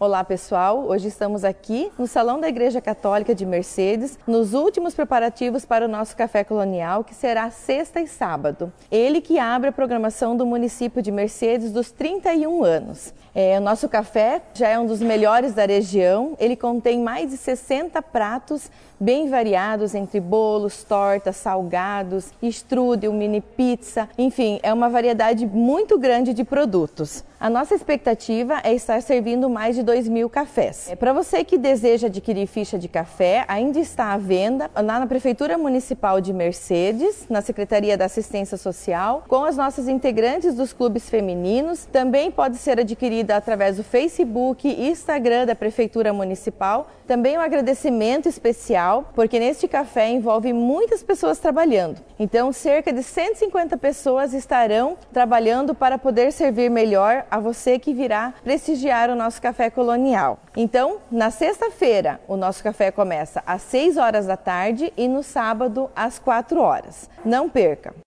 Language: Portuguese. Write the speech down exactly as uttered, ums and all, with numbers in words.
Olá pessoal, hoje estamos aqui no Salão da Igreja Católica de Mercedes, nos últimos preparativos para o nosso Café Colonial, que será sexta e sábado. Ele que abre a programação do município de Mercedes dos trinta e um anos. É, o nosso café já é um dos melhores da região, ele contém mais de sessenta pratos bem variados entre bolos, tortas, salgados, strudel, mini pizza, enfim, é uma variedade muito grande de produtos. A nossa expectativa é estar servindo mais de dois mil cafés. É, para você que deseja adquirir ficha de café, ainda está à venda lá na Prefeitura Municipal de Mercedes, na Secretaria da Assistência Social, com as nossas integrantes dos clubes femininos. Também pode ser adquirida através do Facebook e Instagram da Prefeitura Municipal. Também um agradecimento especial, porque neste café envolve muitas pessoas trabalhando. Então, cerca de cento e cinquenta pessoas estarão trabalhando para poder servir melhor a você que virá prestigiar o nosso Café Colonial. Então, na sexta-feira, o nosso café começa às seis horas da tarde e no sábado às quatro horas. Não perca!